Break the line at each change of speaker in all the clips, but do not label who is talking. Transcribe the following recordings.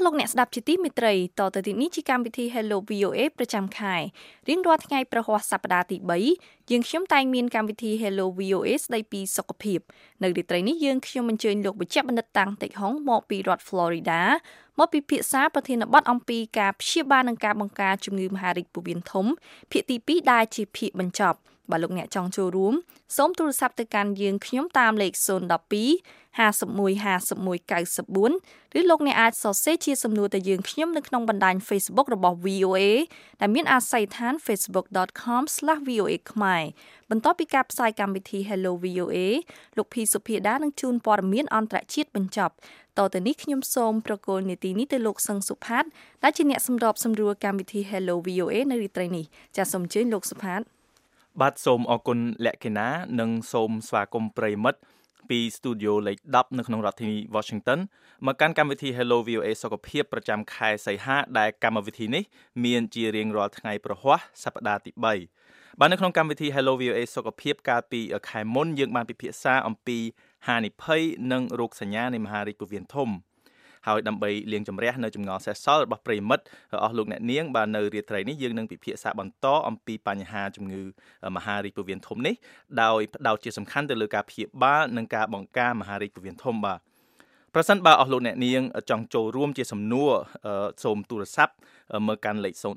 លោកអ្នកស្ដាប់ជាទីមេត្រីតទៅទីនេះជាកម្មវិធី Hello VOA ប្រចាំខែរៀងរាល់ថ្ងៃប្រហ័សសប្តាហ៍ទី3យើងខ្ញុំតែងមានកម្មវិធី Hello VOA ស្ដីពីសុខភាពនៅរាត្រីនេះយើងខ្ញុំអញ្ជើញលោកវេជ្ជបណ្ឌិតតាំងតិចហុងមកពីរដ្ឋ Florida មកពិភាក្សាប្រធានបទអំពីការព្យាបាលនិងការបង្ការជំងឺមហារីកពោះវៀនធំភាគទី2ដែលជាភាគបញ្ចប់បើលោកអ្នកចង់ចូលរួមសូមទូរស័ព្ទទៅកាន់យើងខ្ញុំតាមលេខ012 51 51 94 ឬលោកអ្នកអាចសរសេរជាសំណួរទៅយើងខ្ញុំនៅក្នុងបណ្ដាញ Facebook របស់ VOA ដែលមានអាស័យដ្ឋាន facebook.com/VOA ខ្មែរបន្ទាប់ពីការផ្សាយកម្មវិធី Hello VOA លោកភីសុភាដានឹងជូនព័ត៌មានអន្តរជាតិបញ្ចប់តទៅនេះខ្ញុំសូមប្រកល់នីតិនេះទៅលោកសឹងសុផាតដែលជាអ្នកសម្របសម្រួលកម្មវិធី Hello VOA នៅរាត្រីនេះចាសសូមអញ្ជើញលោកសុផាត
បាទសូមអរគុណលក្ខិណានិងសូមស្វាគមន៍ប្រិយមិត្តពីស្ទូឌីយោលេខ10នៅក្នុងរដ្ឋធានី Washington មកកាន់កម្មវិធី Hello VOA សុខភាពប្រចាំខែសីហាដែលកម្មវិធីនេះមានជារៀងរាល់ថ្ងៃប្រហ័សសប្តាហ៍ទី3បាទនៅក្នុងកម្មវិធី Hello VOA សុខភាពកាលពីខែមុនយើងបានពិភាក្សាអំពីហានិភ័យនិងរោគសញ្ញានៃមហារីកពោះវៀនធំហើយដើម្បីលាងជម្រះនៅចម្ងល់សេសសល់របស់ប្រិយមិត្តអស់លោកអ្នកនាងបាទនៅរាត្រីនេះយើងនឹងពិភាក្សាបន្តអំពីបញ្ហាជំងឺមហារីកពោះវៀនធំនេះដោយផ្ដោតជាសំខាន់ទៅលើការព្យាបាលនិងការបង្ការមហារីកពោះវៀនធំបាទប្រសិនបើអស់លោកអ្នកនាងចង់ចូលរួមជាសំណួរសូមទូរស័ព្ទមើលកាន់លេខ012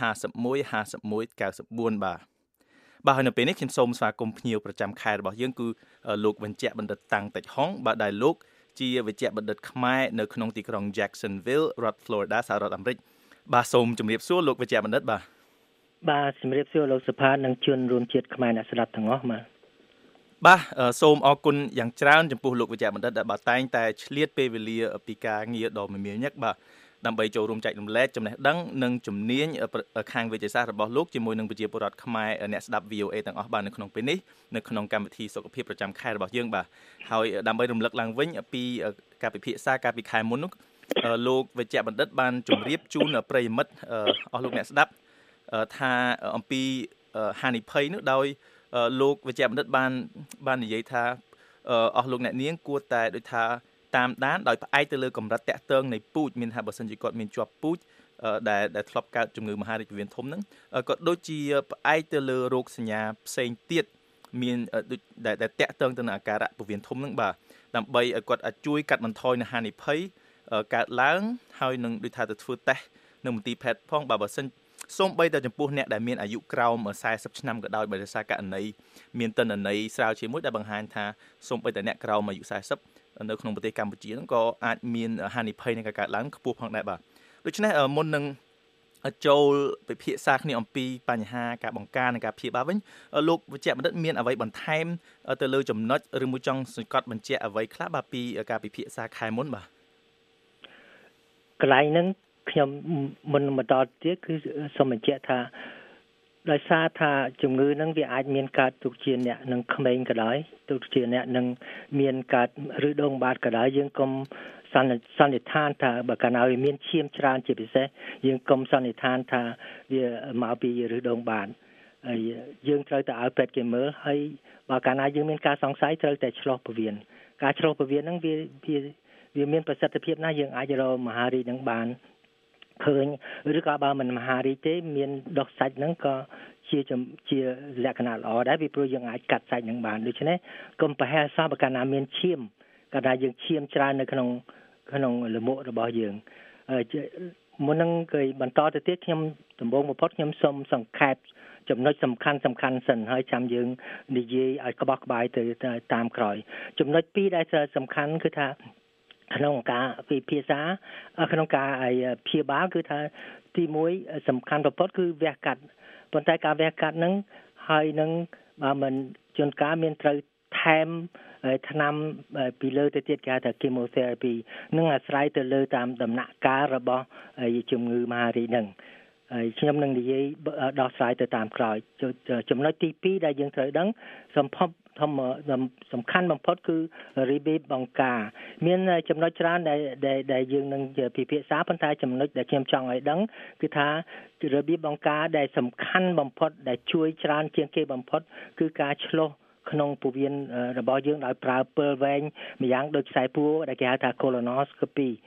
51 51 94បាទហើយនៅពេលនេះខ្ញុំសូមស្វាគមន៍ភ្ញៀវប្រចាំខែរបស់យើងគឺលោកវេជ្ជបណ្ឌិតតាំងតិចហុងបាទដែលលោកជាវេជ្ជបណ្ឌិតខ្មែរនៅក្នុងទីក្រុង Jacksonville រដ្ឋ Florida សហរដ្ឋអាមេរិកបាទសូមជម្រាបសួរលោកវេជ្ជបណ្ឌិត
បាទជម្រាបសួរលោកសុផាតនិងជនរួមជាតិខ្មែរអ្នកស្ដាប់ទាំងអស់
បាទសូមអរគុណយ៉ាងច្រើនចំពោះលោកវេជ្ជបណ្ឌិតដែលបាទតែងតែឆ្លៀតពេលវេលាពីការងារដ៏មមាញឹកបាទដើម្បីចូលរួមចែករំលែកចំណេះដឹងនិងជំនាញខាងវិទ្យាសាស្ត្ររបស់លោកជាមួយនឹងប្រជាពលរដ្ឋខ្មែរអ្នកស្ដាប់ VOA ទាំងអស់បាទនៅក្នុងពេលនេះនៅក្នុងកម្មវិធីសុខភាពប្រចាំខែរបស់យើងបាទហើយដើម្បីរំលឹកឡើងវិញពីការពិភាក្សាកាលពីខែមុននោះលោកវេជ្ជបណ្ឌិតបានជម្រាបជូនប្រិយមិត្តអស់លោកអ្នកស្ដាប់ថាអំពីហានិភ័យនោះដោយលោកវេជ្ជបណ្ឌិតបាននិយាយថាអស់លោកអ្នកនាងគួរតែដូចថាតាមដានដោយផ្អែកទៅលើកម្រិតតាក់ទងនៃពូជមានថាបើសិនជាគាត់មានជាប់ពូជដែលធ្លាប់កើតជំងឺមហារីកពោះវៀនធំហ្នឹងក៏ដូចជាផ្អែកទៅលើរោគសញ្ញាផ្សេងទៀតមានដូចដែលតាក់ទងទៅនឹងអាការៈពោះវៀនធំហ្នឹងបាទដើម្បីឲ្យគាត់អាចជួយកាត់បន្ថយនៅហានិភ័យកើតឡើងហើយនឹងដូចថាទៅធ្វើតេស្តនៅមន្ទីរពេទ្យផងបើសិនសូម្បីតែចំពោះអ្នកដែលមានអាយុក្រោម40ឆ្នាំក៏ដោយបើដោយសារករណីមានទិន្នន័យស្រាវជ្រាវមួយដែលបង្ហាញថាសូម្បីតែអ្នកក្រោមអាយុ40នៅក្នុងប្រទេសកម្ពុជាហ្នឹងក៏អាចមានហានិភ័យនៃការកើតឡើងខ្ពស់ផងដែរបាទដូច្នេះមុននឹងចូលពិភាក្សាគ្នាអំពីបញ្ហាការបង្ការនិងការព្យាបាលវិញលោកវេជ្ជបណ្ឌិតមានអ្វីបន្ថែមទៅលើចំណុចឬមួយចង់សង្កត់បញ្ជាក់អ្វីខ្លះបាទពីការពិភាក្សាខែមុនបាទ
កន្លែងហ្នឹងខ្ញុំមុនបន្តទៀតគឺសូមបញ្ជាក់ថាដោយសារថាជំងឺហ្នឹងវាអាចមានកើតទុកជាអ្នកនឹងក្មេងក៏ដោយទុកជាអ្នកនឹងមានកើតឬដងបាតក៏ដោយយើងកុំសន្និដ្ឋានថាបើកាលណាវាមានឈាមច្រើនជាពិសេសយើងកុំសន្និដ្ឋានថាវាមកពីឬដងបាតហើយយើងត្រូវតែឲ្យពេទ្យគេមើលហើយបើកាលណាយើងមានការសង្ស័យត្រូវតែឆ្លោះពោះវៀនការឆ្លោះពោះវៀនហ្នឹងវាមានប្រសិទ្ធភាពណាស់យើងអាចរកមហារីកហ្នឹងបានឃើញឬក៏បើមិនមហារីកទេមានដុសសាច់ហ្នឹងក៏ជាលក្ខណៈល្អដែរពីព្រោះយើងអាចកាត់សាច់ហ្នឹងបានដូច្នេះកុំប្រហែលសោះបើកាលណាមានឈាមកាលណាយើងឈាមច្រើននៅក្នុងលំមុខរបស់យើងមុននឹងគេបន្តទៅទៀតខ្ញុំដំបូងបំផុតខ្ញុំសូមសង្ខេបចំណុចសំខាន់សិនហើយចាំយើងនិយាយឲ្យក្បោះក្បាយទៅតាមក្រោយចំណុច2ដែលសំខាន់គឺថាក្នុងការពិភាក្សាក្នុងការព្យាបាលគឺថាទី1សំខាន់បំផុតគឺវះកាត់ប៉ុន្តែការវះកាត់ហ្នឹងហើយនឹងបើមិនជួនកាលមានត្រូវថែមថ្នាំពីលើទៅទៀតគេហៅថា chemotherapy នឹងអាស្រ័យទៅលើតាមដំណាក់កាលរបស់ជំងឺមហារីកហ្នឹងហើយខ្ញុំនឹងនិយាយដោះស្រាយទៅតាមក្រោយចំណុចទី2ដែលយើងត្រូវដឹងសំខាន់បំផុតគឺរបៀបបង្ការមានចំណុចច្រើនដែលយើងនឹងពិភាក្សាប៉ុន្តែចំណុចដែលខ្ញុំចង់ឲ្យដឹងគឺថារបៀបបង្ការដែលសំខាន់បំផុតដែលជួយច្រើនជាងគេបំផុតគឺការឆ្លុះក្នុងពោះវៀនរបស់យើងដោយប្រើពិលវែងម្យ៉ាងដូចខ្សែពួរដែលគេហៅថា colonoscopy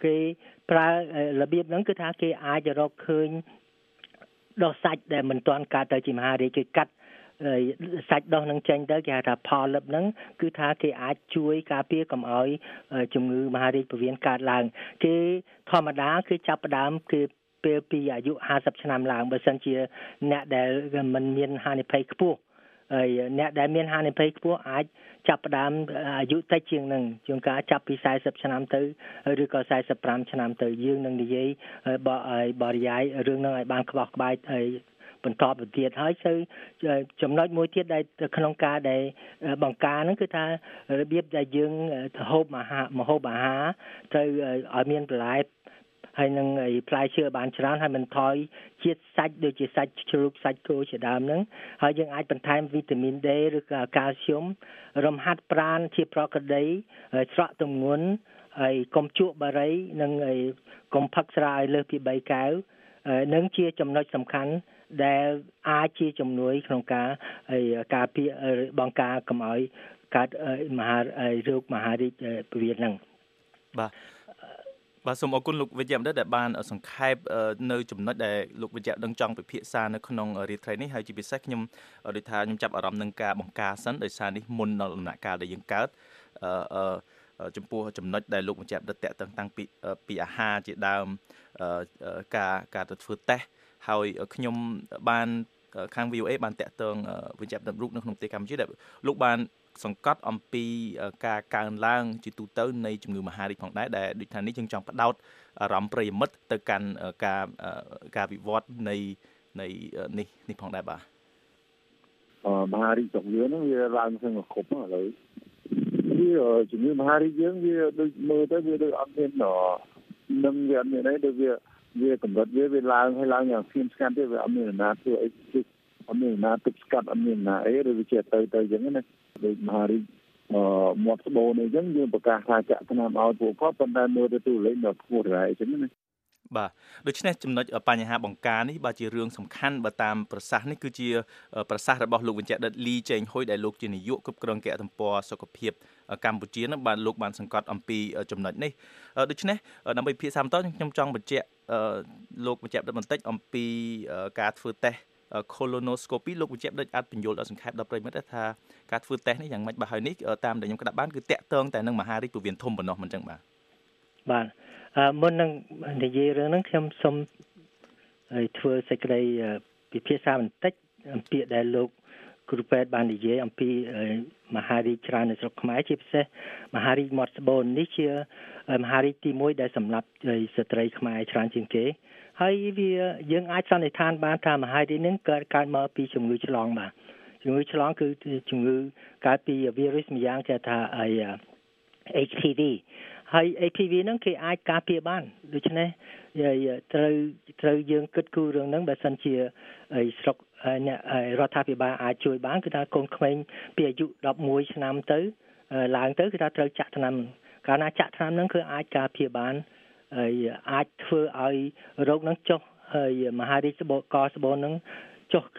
គេប្រើរបៀបហ្នឹងគឺថាគេអាចរកឃើញដោះសាច់ដែលមិនទាន់កើតទៅជាមហារីកគេកាត់សាច់ដោះនឹងចេញទៅគេហៅថា polyp ហ្នឹងគឺថាគេអាចជួយការពារកុំឲ្យជំងឺមហារីកពោះវៀនកើតឡើងគេធម្មតាគឺចាប់ផ្ដើមគឺពេលពីអាយុ50ឆ្នាំឡើងបើសិនជាអ្នកដែលមិនមានហានិភ័យខ្ពស់ហើយអ្នកដែលមានហានិភ័យខ្ពស់អាចចាប់ផ្ដើមអាយុតិចជាងនឹងជាងការចាប់ពី40ឆ្នាំទៅឬក៏45ឆ្នាំទៅយើងនឹងនិយាយបរិយាយរឿងហ្នឹងឲ្យបានក្បោះក្បាយហើយបន្តទៅទៀតហើយទៅចំណុចមួយទៀតដែលក្នុងការដែលបង្ការហ្នឹងគឺថារបៀបដែលយើងហូបអាហារទៅឲ្យមានបន្លែហើយនឹងផ្លែឈើបានច្រើនហើយមិនថយជាតិសាច់ដូចជាសាច់ជ្រូកសាច់គោជាដើមហ្នឹងហើយយើងអាចបន្ថែមវីតាមីន D ឬក៏កាល់ស្យូមរំហាត់ប្រាណជាប្រក្រតីស្រក់ទម្ងន់ហើយកុំជក់បារីនិងកុំផឹកស្រាឲ្យលើសពី3កែវនឹងជាចំណុចសំខាន់ដែលអាចជាជំនួយក្នុងការពារបង្ការកុំឲ្យកើតរោគមហារីកពោះវៀនហ្នឹង
បាទសូមអរគុណលោកវិជ្ជបណ្ឌិតដែលបានសង្ខេបនៅចំណុចដែលលោកវិជ្ជដឹងចង់ពិភាក្សានៅក្នុងរាត្រីនេះហើយជាពិសេសខ្ញុំដូចថាខ្ញុំចាប់អារម្មណ៍នឹងការបង្ការសិនដោយសារនេះមុនដល់ដំណាក់កាលដែលយើងកើតចំពោះចំណុចដែលលោកវិជ្ជបណ្ឌិតតាក់ទងតាំងពីអាហារជាដើមការទៅធ្វើតេស្តហើយខ្ញុំបានខាង VOA បានតាក់ទងវិជ្ជបណ្ឌិតរូបនៅក្នុងប្រទេសកម្ពុជាដែលលោកបានសង្កត់អំពីការកើនឡើងជាទូទៅនៃជំងឺមហារីកផងដែរដែលដូចថានេះយើងចង់ផ្ដោតអារម្មណ៍ប្រិយមិត្តទៅកាន់ការវិវត្តនៃនេះផងដែរបាទ
មហារីកជំងឺហ្នឹងវាឡើងស្ងគ្រប់ឥឡូវវាជំងឺមហារីកយើងវាដូចមើលទៅវាដូចអត់មាននឹងវាអត់មានអីដូចវាកម្រិតវាឡើងហើយឡើងយ៉ាងស្ងៀមស្ងាត់ទេវាអត់មានណាធ្វើអីអត់មានណាទឹកស្កាត់អត់មានណាអីឬវាជាទៅអញ្ចឹងណាដូចមហារីកមាត់ស្បូនអីចឹងយើងប្រកាសថាចាក់ថ្នាំឲ្យពួកគាត់ប៉ុន្តែមើលទៅទូលេខដល់ខ្ពស់ដែរអញ្ចឹងណា
បាទដូច្នេះចំណុចបញ្ហាបង្ការនេះបាទជារឿងសំខាន់បើតាមប្រសាសន៍នេះគឺជាប្រសាសន៍របស់លោកវិជ្ជបណ្ឌិតលីចេងហ៊ុយដែលលោកជានាយកគ្រប់គ្រងកិច្ចទំព័រសុខភាពកម្ពុជានឹងបានលោកបានសង្កត់អំពីចំណុចនេះដូច្នេះដើម្បីពិភាក្សាបន្តខ្ញុំចង់បញ្ជាក់លោកវិជ្ជបណ្ឌិតបន្តិចអំពីការធ្វើតេស្តcolonoscopy លោកវិជ្ជបណ្ឌិតអាចបញ្យល់ដល់សង្ខេបដល់ប្រិយមិត្តថាការធ្វើតេស្តនេះយ៉ាងម៉េចបាទហើយនេះតាមដែលខ្ញុំក្តាប់បានគឺតាក់ទងតែនឹងមហារីកពោះវៀនធំប៉ុណ្ណោះមិនចឹងបាទ
មុននឹងនិយាយរឿងហ្នឹងខ្ញុំសូមធ្វើសេចក្តីពិភាក្សាបន្តិចអំពីដែលលោកគ្រូពេទ្យបាននិយាយអំពីមហារីកច្រើននៅស្រុកខ្មែរជាពិសេសមហារីកមាត់ស្បូននេះជាមហារីកទី1ដែលសម្រាប់ស្ត្រីខ្មែរច្រើនជាងគេហើយយើងអាចសន្និដ្ឋានបានថាមហារីកនេះកើតមកពីជំងឺឆ្លងបាទជំងឺឆ្លងគឺជំងឺកើតពីវីរុសម្យ៉ាងគេថាHPV ហើយ HPV ហ្នឹងគេអាចការពារបានដូច្នេះត្រូវយើងគិតគូររឿងហ្នឹងបើសិនជាស្រុកអ្នករដ្ឋាភិបាលអាចជួយបានគឺថាកូនក្មេងពីអាយុ11ឆ្នាំទៅឡើងទៅគឺថាត្រូវចាក់ថ្នាំកាលណាចាក់ថ្នាំហ្នឹងគឺអាចការពារបានហើយអាចធ្វើឲ្យរោគហ្នឹងចុះហើយមហារីកស្បូនហ្នឹងចុះ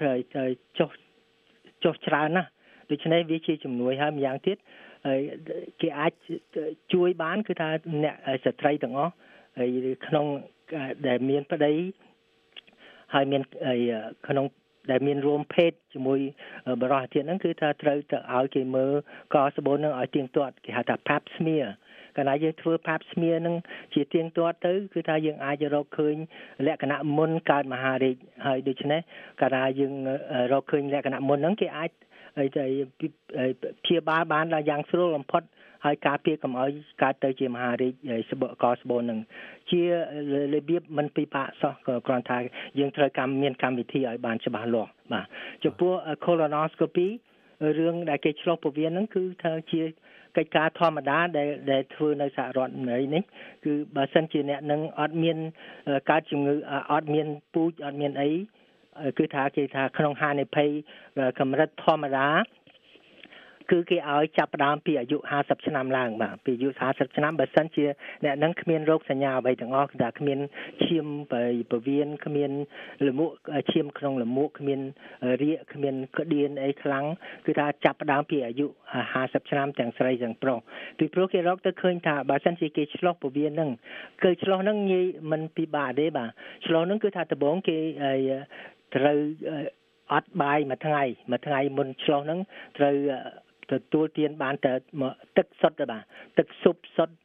ច្រើនណាស់ដូច្នេះវាជាជំនួយហើយម្យ៉ាងទៀតគេអាចជួយបានគឺថាអ្នកស្ត្រីទាំងអស់ហើយក្នុងដែលមានប្តីហើយមានក្នុងដែលមានរួមភេទជាមួយបរិសុទ្ធទៀតហ្នឹងគឺថាត្រូវទៅឲ្យគេមើលកស្បូនហ្នឹងឲ្យទៀងទាត់គេហៅថា pap smear កាលណាយើងធ្វើ pap smear ហ្នឹងជាទៀងទាត់ទៅគឺថាយើងអាចរកឃើញលក្ខណៈមុនកើតមហារីកហើយដូច្នេះកាលណាយើងរកឃើញលក្ខណៈមុនហ្នឹងគេអាចព្យាបាលបានដល់យ៉ាងស្រួលបំផុតហើយការពារកុំឲ្យកើតទៅជាមហារីកស្បូននឹងជារបៀបមិនពិបាកសោះក៏គ្រាន់តែយើងត្រូវមានកម្មវិធីឲ្យបានច្បាស់លាស់បាទចំពោះ colonoscopy រឿងដែលគេឆ្លុះពោះវៀនហ្នឹងគឺថាជាកិច្ចការធម្មតាដែលធ្វើនៅសហរដ្ឋអាមេរិកនេះគឺបើសិនជាអ្នកនឹងអត់មានកើតជំងឺអត់មានពូជអត់មានអីគឺថាគេថាក្នុងហានិភ័យកម្រិតធម្មតាគឺគេឲ្យចាប់ផ្ដើមពីអាយុ50ឆ្នាំឡើងបាទពីអាយុ50ឆ្នាំបើសិនជាអ្នកនឹងគ្មានរោគសញ្ញាអ្វីទាំងអស់គឺថាគ្មានឈាមពវៀនគ្មានលមួកឈាមក្នុងលមួកគ្មានរាគគ្មានក្តៀនអីខ្លាំងគឺថាចាប់ផ្ដើមពីអាយុ50ឆ្នាំទាំងស្រីទាំងប្រុសពីព្រោះគេរកទៅឃើញថាបើសិនជាគេឆ្លោះពវៀនហ្នឹងគឺឆ្លោះហ្នឹងងាយមិនពិបាកទេបាទឆ្លោះហ្នឹងគឺថាដំបូងគេត្រូវអត់បាយមួយថ្ងៃមុនឆ្លោះហ្នឹងត្រូវទទួលទានបានតែទឹកសុទ្ធទេបាទទឹកស៊ុបសុទ្ធ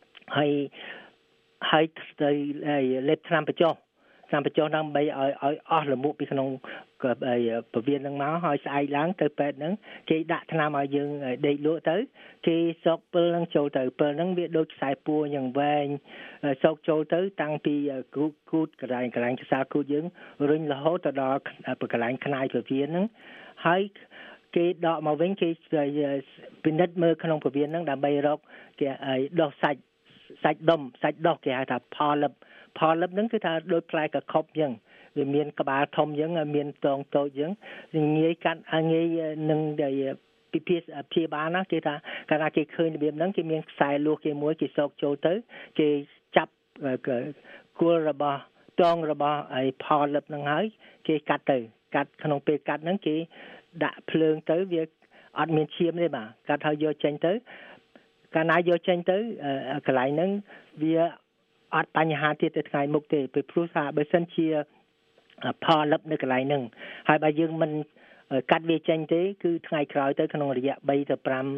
ហើយទៅលេបថ្នាំបញ្ចុះដើម្បីឲ្យអស់លមុខពីក្នុងពវៀនហ្នឹងមកហើយស្អែកឡើងទៅពេទ្យហ្នឹងគេដាក់ថ្នាំឲ្យយើងដេកលក់ទៅគេសោកពិលហ្នឹងចូលទៅពិលហ្នឹងវាដូចខ្សែពួរយ៉ាងវែងសោកចូលទៅតាំងពីគូតកន្លែងខ្សែគូតយើងរុញរហូតទៅដល់កន្លែងខ្នាយពវៀនហ្នឹងហើយគេដកមកវិញគេពិនិត្យមើលក្នុងពវៀនហ្នឹងដើម្បីរកគេដោះសាច់ដោះគេហៅថាផលលឹបហ្នឹងគឺថាដូចផ្លែកខុបអញ្ចឹងវាមានក្បាលធំអញ្ចឹងមានតងតូចអញ្ចឹងងាយកាត់ងាយនឹងពិភាក្សាព្យាបាលណាគេថាកាលណាគេឃើញរបៀបហ្នឹងគេមានខ្សែលួសគេមួយគេសោកចូលទៅគេចាប់គល់របស់តងរបស់ឯផលលឹបហ្នឹងហើយគេកាត់ក្នុងពេលកាត់ហ្នឹងគេដាក់ភ្លើងទៅវាអត់មានឈាមទេបាទកាត់ហើយយកចេញទៅកាលណាយកចេញទៅកន្លែងហ្នឹងវាអត់បញ្ហាទៀតទៅថ្ងៃមុខទេពីព្រោះថាបើសិនជាផលលឹបនៅកន្លែងហ្នឹងហើយបើយើងមិនកាត់វាចេញទេគឺថ្ងៃក្រោយទៅក្នុងរយៈ3ទៅ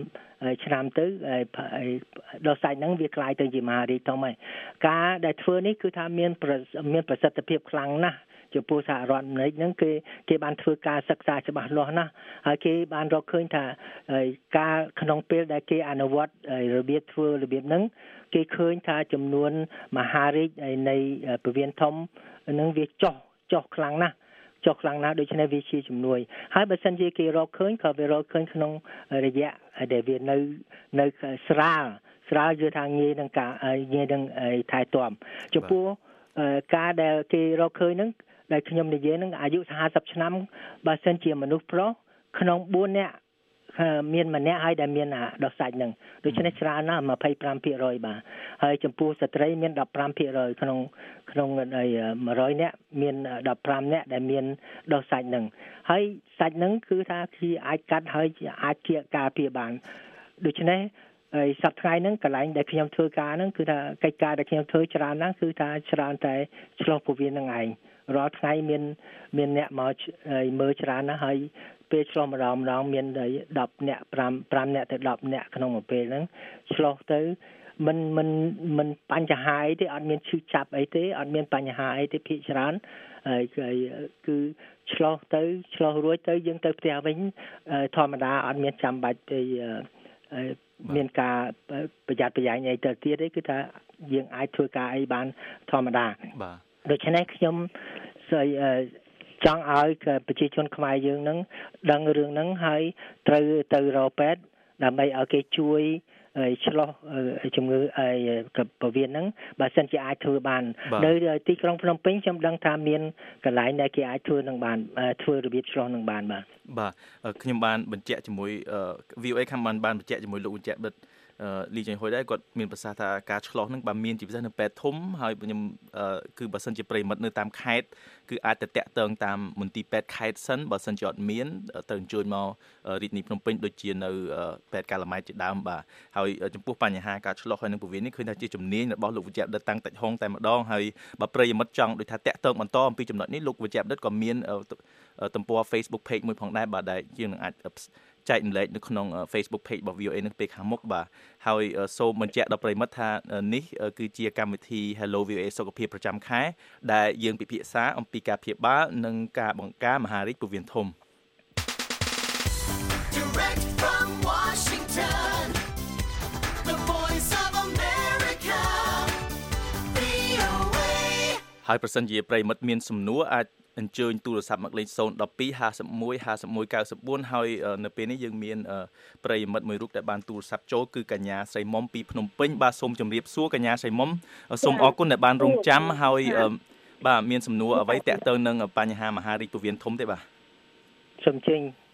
5ឆ្នាំទៅដល់សាច់ហ្នឹងវាคล้ายទៅជាមហារីកធំហើយការដែលធ្វើនេះគឺថាមានប្រសិទ្ធភាពខ្លាំងណាស់ចំពោះសហរដ្ឋអាមេរិកហ្នឹងគេបានធ្វើការសិក្សាច្បាស់លាស់ណាស់ហើយគេបានរកឃើញថាការក្នុងពេលដែលគេអនុវត្តរបៀបធ្វើរបៀបហ្នឹងគេឃើញថាចំនួនមហារីកនៃពវៀនធំនឹងវាចុះខ្លាំងណាស់ដូច្នេះវាជាជំនួយហើយបើសិនជាគេរកឃើញក៏វារកឃើញក្នុងរយៈដែលវានៅស្រាលយល់ថាងាយនឹងថែទាំចំពោះការដែលគេរកឃើញហ្នឹងដែលខ្ញុំនិយាយហ្នឹងអាយុ50ឆ្នាំបើសិនជាមនុស្សប្រុសក្នុង4នាក់មានម្នាក់ហើយដែលមានដោះសាច់ហ្នឹងដូច្នេះច្រើនណាស់ 25% បាទហើយចំពោះស្ត្រីមាន 15% ក្នុង100នាក់មាន15នាក់ដែលមានដោះសាច់ហ្នឹងហើយសាច់ហ្នឹងគឺថាគេអាចកាត់ហើយអាចជាការពារបានដូច្នេះហើយសប្តាហ៍ថ្ងៃហ្នឹងកន្លែងដែលខ្ញុំធ្វើការហ្នឹងគឺថាកិច្ចការដែលខ្ញុំធ្វើច្រើនណាស់គឺថាច្រើនតែឆ្លោះពវៀនហ្នឹងឯងរាល់ថ្ងៃមានអ្នកមកមើលច្រើនណាស់ហើយពេលឆ្លោះម្ដងមាន10នាក់5នាក់ទៅ10នាក់ក្នុងមួយពេលហ្នឹងឆ្លោះទៅមិនបញ្ហាអីទេអត់មានឈឺចាប់អីទេអត់មានបញ្ហាអីទេភាគច្រើនគឺឆ្លោះរួចទៅយើងទៅផ្ទះវិញធម្មតាអត់មានចាំបាច់ទេមានការប្រយ័ត្នប្រយែងអីទៅទៀតទេគឺថាយើងអាចធ្វើការអីបានធម្មតាបាទដូច្នេះខ្ញុំចង់ឲ្យប្រជាជនខ្មែរយើងនឹងដឹងរឿងហ្នឹងហើយត្រូវទៅរកពេទ្យដើម្បីឲ្យគេជួយឆ្លោះជំងឺពវៀនហ្នឹងបើសិនជាអាចធ្វើបាននៅទីក្រុងភ្នំពេញខ្ញុំដឹងថាមានកន្លែងដែលគេអាចធ្វើនឹងបានធ្វើរបៀបឆ្លោះនឹងបានបាទ
ខ្ញុំបានបញ្ជាក់ជាមួយ VOA ខាងបានបញ្ជាក់ជាមួយលោកវិជ្ជបណ្ឌិតលីចៃហ៊ុយដែរគាត់មានប្រសាសន៍ថាការឆ្លោះហ្នឹងបើមានជាពិសេសនៅពេទ្យធំហើយខ្ញុំគឺបើសិនជាប្រិមិត្តនៅតាមខេត្តគឺអាចទៅតាក់ទងតាមមន្ទីរពេទ្យខេត្តសិនបើសិនជាអត់មានទៅអញ្ជើញមករាជធានីភ្នំពេញដូចជានៅពេទ្យកាឡាម៉ែតជាដើមបាទហើយចំពោះបញ្ហាការឆ្លោះហើយនឹងពវៀននេះឃើញថាជាជំនាញរបស់លោកវិជ្ជបណ្ឌិតតាំងតិចហុងតែម្ដងហើយបើប្រិមិត្តចង់ដូចថាតាក់ទងបន្តអំពីចំណុចនេះលោកវិជ្ជបណ្ឌិតក៏មានទំព័រ Facebook page មួយផងដែរបាទដែលយើងនឹងអាចចែករំលែកនៅក្នុង Facebook page របស់ VOA នឹងពេលខាងមុខបាទហើយសូមបញ្ជាក់ដល់ប្រិយមិត្តថានេះគឺជាកម្មវិធី Hello VOA សុខភាពប្រចាំខែដែលយើងពិភាក្សាអំពីការព្យាបាលនិងការបង្ការមហារីកពវៀនធំ Direct from Washington The Voice of America VOA ហើយប្រសិនជាប្រិយមិត្តមានសំណួរអាចអញ្ជើញទូរស័ព្ទមកលេខ012 51 51 94ហើយនៅពេលនេះយើងមានប្រិយមិត្តមួយរូបដែលបានទូរស័ព្ទចូលគឺកញ្ញាស្រីមុំពីភ្នំពេញបាទសូមជម្រាបសួរកញ្ញាស្រីមុំសូមអរគុណដែលបានរងចាំហើយបាទមានសំណួរអ្វីតាក់ទងនឹងបញ្ហាមហារីកពវៀនធំទេបាទ
សូមជើញ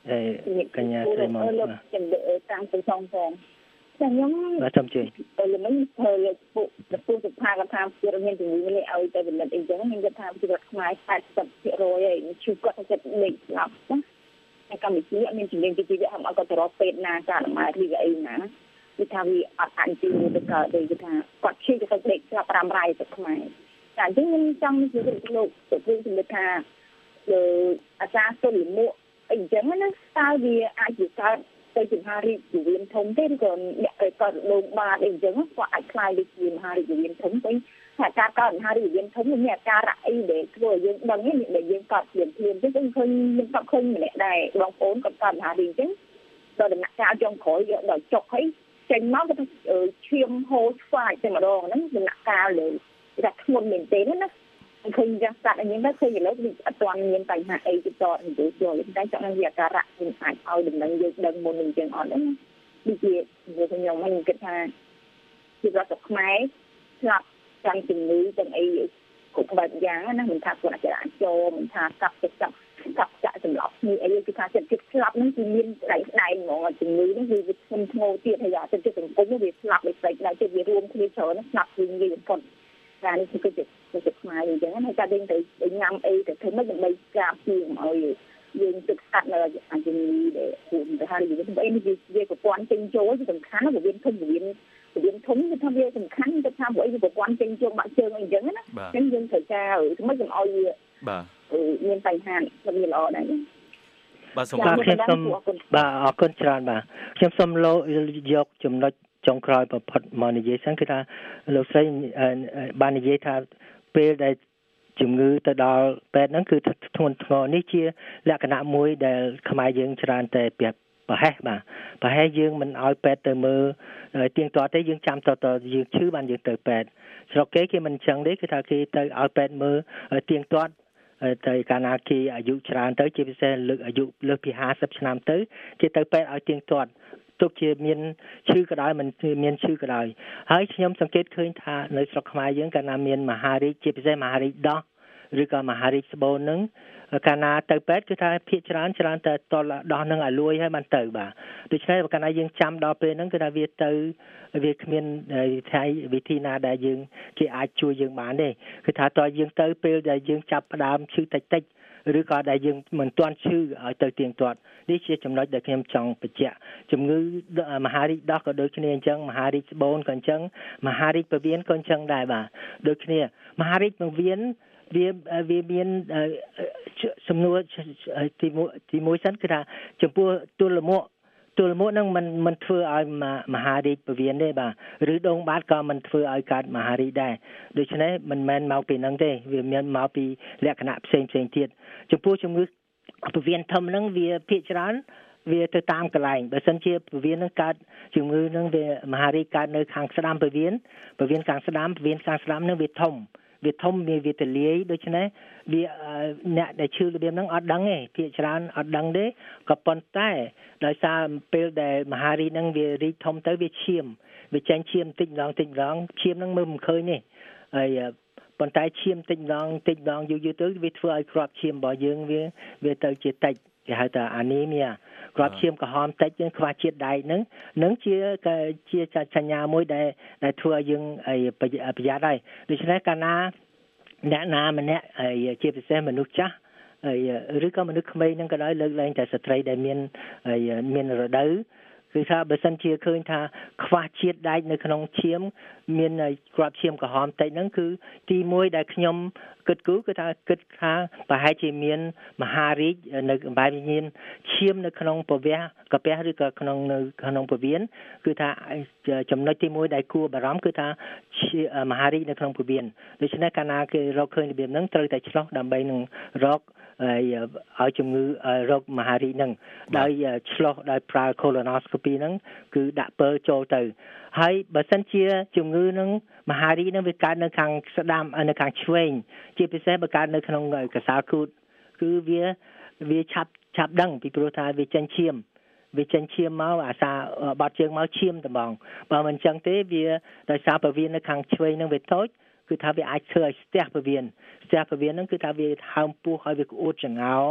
កញ្ញាស្រីមក
ជំនឿតាមទៅផងខ្ញុំ
បាទចាំជួយ
លើមិនធ្វើលើពុសុខាកថាជាមានជំនឿនេះឲ្យតែវិនិច្ឆ័យអីចឹងខ្ញុំគិតថាជីវិតខ្មែរ80%ហើយជួគាត់ចិត្តលេខស្លាប់ណាតែកម្ពុជាអត់មានជំនាញពីជីវិតهمអត់ក៏ទៅរកពេទ្យណាចាអមារីអីណាគឺថាវាអត់អាចជួយទៅកើតទេគឺថាគាត់ឈឺទៅលេខស្លាប់5រ៉ៃទៅខ្មែរតែអញ្ចឹងខ្ញុំចង់និយាយទៅលោកទៅជំនឿថាលើអាចារ្យសុលមុខអីចឹងណាតើវាអាចជាកើតទៅជាមហារីកវិមានធំទេឬក៏អ្នកទៅកើតលងបាតអីចឹងក៏អាចខ្លាយទៅជាមហារីកវិមានធំទៅថាការកើតមហារីកវិមានធំមានអាការៈអីដែលធ្វើឲ្យយើងដឹងនេះដែលយើងកើតភ្លាមៗចឹងឃើញខ្ញុំក៏ឃើញម្នាក់ដែរបងប្អូនក៏កើតមហារីកចឹងដល់ដំណាក់កាលចុងក្រោយយកដល់ចុកហើយចេញមកទៅឈាមហូរស្វាយតែម្ដងហ្នឹងដំណាក់កាលលើតែធ្ងន់មែនទេណាឃើញយ៉ាងស្អាតអញ្ចឹងទៅឃើញឥឡូវវាអត់ទាន់មានបញ្ហាអីទៅតនិយាយចូលតែចង់នឹងវាអាការៈយើងអាចឲ្យដំណឹងយើងដឹងមុនអញ្ចឹងអត់ទេណាដូចជាខ្ញុំមិនគិតថាជីវិតរបស់ខ្មែរស្លាប់ទាំងជំងឺទាំងអីគ្រប់បែបយ៉ាងណាមិនថាគាត់អាចចូលមិនថាកាប់ចាក់សម្លាប់នេះអីគឺថាចិត្តស្លាប់ហ្នឹងគឺមានដៃហ្មងជំងឺហ្នឹងគឺវាធ្ងន់ធ្ងរទៀតហើយចិត្តសង្គមវាស្លាប់ដោយផ្លេចដៃចិត្តវារួមគ្នាច្រើនស្លាប់វិញវាបំផុតតែនេះគឺចិត្តខ្មែរអញ្ចឹងហើយតែយើងទៅញ៉ាំអីទៅធ្វើម៉េចដើម្បីការពារឲ្យយើងទឹកស្អាតនៅអាជំងឺដែលខ្លួនទៅហើយយើងទៅអីនេះវាប្រព័ន្ធចេញចូលគឺសំខាន់ណាវាធំវាធំគឺថាវាសំខាន់ទៅថាព្រោះអីប្រព័ន្ធចេញចូលបាក់ជើងអីអញ្ចឹងណាអញ្ចឹងយើងត្រូវការធ្វើម៉េចកុំឲ្យវា
បាទ
មានបញ្ហាវាល្អដែរ
បាទសូម
ខ្ញុំសូមបាទអរគុណច្រើនបាទខ្ញុំសូមយកចំណុចចុងក្រោយបំផុតមកនិយាយសិនគឺថាលោកស្រីបាននិយាយថាពេលដែលជំងឺទៅដល់ពេទ្យហ្នឹងគឺធ្ងន់ធ្ងរនេះជាលក្ខណៈមួយដែលខ្មែរយើងច្រើនតែប្រហែសបាទប្រហែសយើងមិនឲ្យពេទ្យទៅមើលទៀងទាត់ទេយើងចាំតយើងឈឺបានយើងទៅពេទ្យស្រុកគេមិនចឹងទេគឺថាគេទៅឲ្យពេទ្យមើលទៀងទាត់តែកាលណាគេអាយុច្រើនទៅជាពិសេសលើកអាយុលើសពី50ឆ្នាំទៅគេទៅពេទ្យឲ្យទៀងទាត់ទុកជាមានឈឺក៏ដោយមិនមានឈឺក៏ដោយហើយខ្ញុំសង្កេតឃើញថានៅស្រុកខ្មែរយើងកាលណាមានមហារីកជាពិសេសមហារីកដោះឬក៏មហារីកស្បូននឹងកាលណាទៅពេទ្យគឺថាភាគច្រើនតែតលដោះនឹងឲ្យលួយហើយបានទៅបាទដូច្នេះកាលណាយើងចាំដល់ពេលហ្នឹងគឺថាវាគ្មានវិធីណាដែលយើងគេអាចជួយយើងបានទេគឺថាតើយើងទៅពេលដែលយើងចាប់ផ្ដើមឈឺតិចឬក៏ដែលយើងមិនទាន់ឈឺឲ្យទៅទៀងទាត់នេះជាចំណុចដែលខ្ញុំចង់បញ្ជាក់ជំងឺមហារីកដោះក៏ដូចគ្នាអញ្ចឹងមហារីកស្បូនក៏អញ្ចឹងមហារីកពវៀនក៏អញ្ចឹងដែរបាទដូចគ្នាមហារីកពវៀនវាមានសំណួរទីមួយសិនគឺថាចំពោះទល់មុខហ្នឹងมันធ្វើឲ្យមហារីកពវៀនទេបាទឬដងបាតក៏มันធ្វើឲ្យកើតមហារីកដែរដូច្នេះមិនមែនមកពីហ្នឹងទេវាមានមកពីលក្ខណៈផ្សេងទៀតចំពោះជំងឺពវៀនធំហ្នឹងវាភាគច្រើនវាទៅតាមកន្លែងបើសិនជាពវៀននឹងកើតជំងឺហ្នឹងវាមហារីកកើតនៅខាងស្ដាំពវៀនខាងស្ដាំហ្នឹងវាធំវាទលាយដូច្នេះវាអ្នកដែលឈឺរបៀបហ្នឹងអត់ដឹងទេភាគច្រើនអត់ដឹងទេក៏ប៉ុន្តែដោយសារពេលដែលមហារីកហ្នឹងវារីកធំទៅវាឈាមវាចេញឈាមតិចម្ដងឈាមហ្នឹងមើលមិនឃើញទេហើយប៉ុន្តែឈាមតិចម្ដងយូរទៅវាធ្វើឲ្យគ្រាប់ឈាមរបស់យើងវាទៅជាតិចគេហៅថាអានីមៀគ្រាប់ឈាមក្រហមតិចយើងខ្វះជាតិដែកហ្នឹងជាសញ្ញាមួយដែលធ្វើឲ្យយើងប្រយ័ត្នហើយដូច្នេះកាលណាអ្នកណាម្នាក់ជាពិសេសមនុស្សចាស់ឬក៏មនុស្សក្មេងហ្នឹងក៏ដោយលើកលែងតែស្ត្រីដែលមានរដូវគឺថាបើសិនជាឃើញថាខ្វះជាតិដែកនៅក្នុងឈាមមានគ្រាប់ឈាមក្រហមតិចហ្នឹងគឺទី1ដែលខ្ញុំគិតថាប្រហែលជាមានមហារីកនៅបែបមានឈាមនៅក្នុងពវះកាពះឬក៏ក្នុងពវៀនគឺថាចំណុចទី1ដែលគួរបារម្ភគឺថាមហារីកនៅក្នុងពវៀនដូច្នេះកាលណាគេរកឃើញរបៀបហ្នឹងត្រូវតែឆ្លោះដើម្បីនឹងរកឲ្យជំងឺរោគមហារីកហ្នឹងដោយឆ្លោះដោយប្រើ colonoscopy ហ្នឹងគឺដាក់ពើចូលទៅហើយបើសិនជាជំងឺហ្នឹងមហារីកហ្នឹងវាកើតនៅខាងស្ដាំនៅខាងឆ្វេងជាពិសេសបើកើតនៅក្នុងកសែលគូតគឺវាឆាប់ដឹងពីព្រោះថាវាចេញឈាមមកអាសាបាត់ជើងមកឈាមត្មងបើមិនអញ្ចឹងទេវាដោយសារពវៀននៅខាងឆ្វេងហ្នឹងវាតូចគឺថាវាអាចធ្វើឲ្យស្ទះពវៀនហ្នឹងគឺថាវាហើមពោះឲ្យវាក្អួតចង្អោ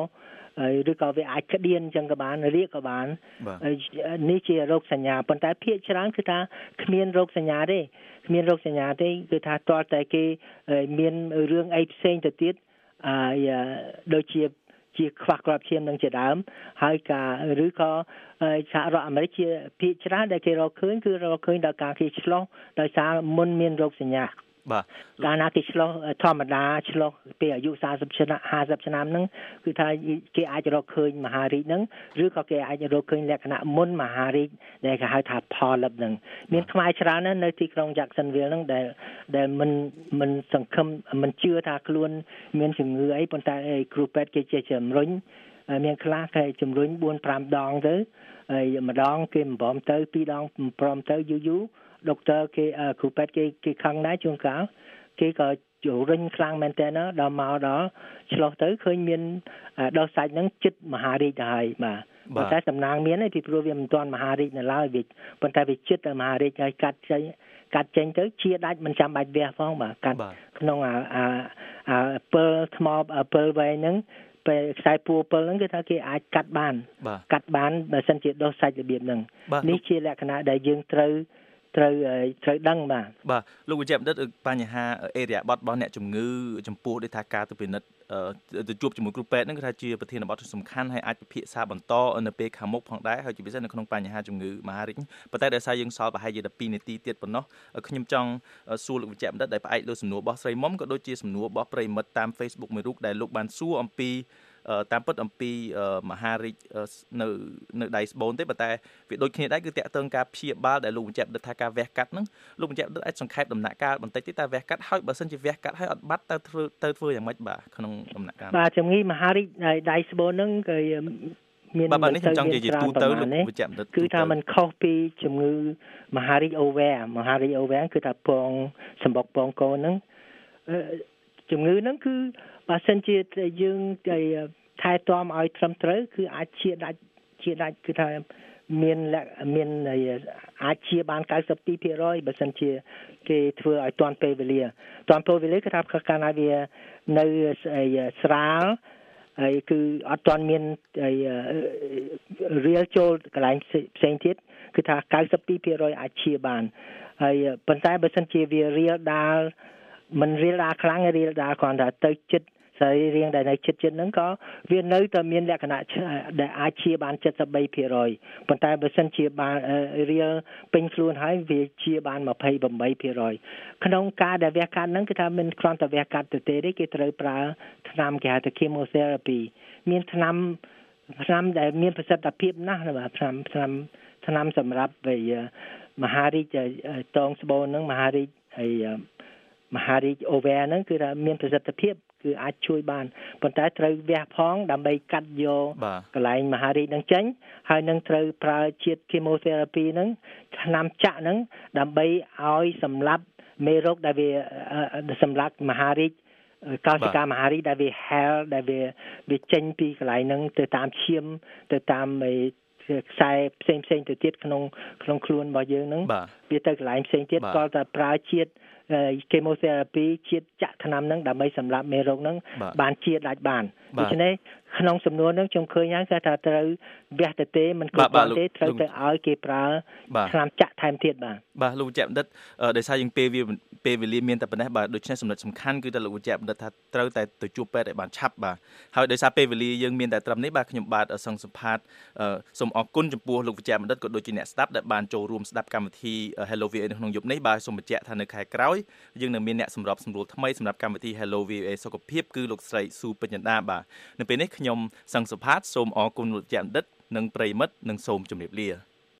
ឬក៏វាអាចក្តៀនចឹងក៏បានរាគក៏បាននេះជារោគសញ្ញាប៉ុន្តែភាគច្រើនគឺថាគ្មានរោគសញ្ញាទេគឺថាតើតែគេមានរឿងអីផ្សេងទៅទៀតដូចជាខ្វះគ្រាប់ឈាមនឹងជាដើមហើយឬក៏សហរដ្ឋអាមេរិកជាភាគច្រើនដែលគេរកឃើញគឺរកឃើញដល់ការគេឆ្លងដោយសារមុនមានរោគសញ្ញា
បាទ
កាលណាគេឆ្លងធម្មតាឆ្លងពេលអាយុ40ឆ្នាំ50ឆ្នាំហ្នឹងគឺថាគេអាចរកឃើញមហារីកហ្នឹងឬក៏គេអាចរកឃើញលក្ខណៈមុនមហារីកដែលគេហៅថា polyp ហ្នឹងមានខ្មែរច្រើនណាស់នៅទីក្រុង Jacksonville ហ្នឹងដែលមិនសង្ឃឹមមិនជឿថាខ្លួនមានជំងឺអីប៉ុន្តែគ្រូពេទ្យគេជាជំរុញមានខ្លះគេជំរុញ 4-5 ដងទៅហើយម្ដងគេមិនព្រមទៅ2ដងមិនព្រមទៅយូរដុកទ័រគេគ្រូពេទ្យគេខឹងដែរជួនកាលគេក៏ជំរុញខ្លាំងមែនតើដល់មកដល់ឆ្លោះទៅឃើញមានដល់សាច់ហ្នឹងចិត្តមហារីកទៅហើយបាទប៉ុន្តែសំណាងមានទេពីព្រោះវាមិនទាន់មហារីកនៅឡើយវាប៉ុន្តែវាចិត្តទៅមហារីកហើយកាត់ចេញទៅជាដាច់មិនចាំបាច់វះផងបាទកាត់ក្នុងពិលថ្មពិលវែងហ្នឹងពេលខ្សែពួរពិលហ្នឹងគឺថាគេអាចកាត់បានបើសិនជាដុសសាច់របៀបហ្នឹងនេះជាលក្ខណៈដែលយើងត្រូវដឹង
បាទលោកវិជ្ជបណ្ឌិតបញ្ហាអេរយាប័តរបស់អ្នកជំងឺចំពោះដូចថាការទៅពិនិត្យទៅជួបជាមួយគ្រូពេទ្យហ្នឹងគឺថាជាប្រធានបទសំខាន់ហើយអាចពិភាក្សាបន្តនៅពេលខាងមុខផងដែរហើយជាពិសេសនៅក្នុងបញ្ហាជំងឺមហារីកប៉ុន្តែដោយសារយើងសល់ប្រហែលជា12នាទីទៀតប៉ុណ្ណោះខ្ញុំចង់សួរលោកវិជ្ជបណ្ឌិតដែលផ្អែកលើសំណួររបស់ស្រីមុំក៏ដូចជាសំណួររបស់ប្រិមិត្តតាម Facebook មួយរូបដែលលោកបានសួរអំពីតាមពិតអំពីមហារីកនៅដៃស្បូនទេប៉ុន្តែវាដូចគ្នាដែរគឺតាក់ទងការព្យាបាលដែលលោកបញ្ជាក់ថាការវះកាត់ហ្នឹងលោកបញ្ជាក់អាចសង្ខេបដំណាក់កាលបន្តិចទេតើវះកាត់ហើយបើសិនជាវះកាត់ហើយអត់បាត់ទៅធ្វើយ៉ាងម៉េចបាទក្នុងដំណាក់កាល
បាទជំងឺមហារីកដៃស្បូនហ្នឹងគឺ
មានបាទនេះខ្ញុំចង់និយាយទូទៅលោកវិជ្ជបណ្ឌិត
គឺថាมันខុសពីជំងឺមហារីកអូវែគឺថាពងសម្បុកពងកូនហ្នឹងជំងឺហ្នឹងគឺបើសិនជាយើងថែទាំឲ្យត្រឹមត្រូវគឺអាចជាដាច់គឺថាមានអាចជាបាន 92% បើសិនជាគេធ្វើឲ្យទាន់ពេលវេលាគឺថាកាលណាវានៅស្រាលហើយគឺអត់ទាន់មានរៀលចូលកន្លែងផ្សេងទៀតគឺថា 92% អាចជាបានហើយប៉ុន្តែបើសិនជាវារៀលដាលមិនរៀលដាលខ្លាំងរៀលដាលគ្រាន់តែទៅចិត្តសរីរាង្គដែលនៅចិត្តហ្នឹងក៏វានៅតែមានលក្ខណៈដែលអាចជាបាន 73% ប៉ុន្តែបើសិនជាបានរៀលពេញខ្លួនហើយវាជាបាន 28% ក្នុងការដែលវះកាត់ហ្នឹងគឺថាមិនគ្រាន់តែវះកាត់ទេគេត្រូវប្រើថ្នាំគេហៅថា chemotherapy មានថ្នាំដែលមានប្រសិទ្ធភាពណាស់បាទថ្នាំសម្រាប់មហារីកតងស្បូនហ្នឹងមហារីកហើយមហារីកអូវែហ្នឹងគឺថាមានប្រសិទ្ធភាពគឺអាចជួយបានប៉ុន្តែត្រូវវះផងដើម្បីកាត់យកកន្លែងមហារីកហ្នឹងចេញហើយនឹងត្រូវប្រើជាតិ chemotherapy ហ្នឹងថ្នាំចាក់ហ្នឹងដើម្បីឲ្យសម្លាប់មេរោគដែលវាសម្លាប់មហារីកកោសិកាមហារីកដែលវាហែលដែលវាចេញពីកន្លែងហ្នឹងទៅតាមឈាមទៅតាមខ្សែផ្សេងទៅទៀតក្នុងខ្លួនរបស់យើងហ្នឹងវាទៅកន្លែងផ្សេងទៀតក៏តែប្រើជាតិ chemotherapy ជាតិចាក់ថ្នាំហ្នឹងដើម្បីសម្លាប់មេរោគហ្នឹងបានជាដាច់បានដូច្នេះក្នុងសំណួរហ្នឹងខ្ញុំឃើញហើយគេថាត្រូវវះទៅទេមិនគ្រប់ទេត្រូវទៅឲ្យគេប្រើថ្នាំចាក់ថែមទៀត
បាទលោកវិជ្ជបណ្ឌិតដោយសារយើងពេលវេលាមានតែប៉ុណ្ណេះបាទដូច្នេះចំណុចសំខាន់គឺតែលោកវិជ្ជបណ្ឌិតថាត្រូវតែទៅជួបពេទ្យឲ្យបានឆាប់បាទហើយដោយសារពេលវេលាយើងមានតែត្រឹមនេះបាទខ្ញុំបាទសង្ឃសម្ភារសូមអរគុណចំពោះលោកវិជ្ជបណ្ឌិតក៏ដូចជាអ្នកស្ដាប់ដែលបានចូលរួមស្ដាប់កម្មវិធី Hello VOA នៅក្នុងយប់នេះបាទសូមបញ្ជាក់ថានៅខែក្រោយយើងនឹងមានអ្នកសម្របសម្រួលថ្មីសម្រាប់កម្មវិធី Hello VOA សុខភាពគឺលោកស្រីស៊ូពេជ្រដាបាទនៅពេលនេះខ្ញុំសង្ឃសម្ភារសូមអរគុណលោកវិជ្ជបណ្ឌិតនិងប្រិមិត្តនិងសូមជម្រាបលា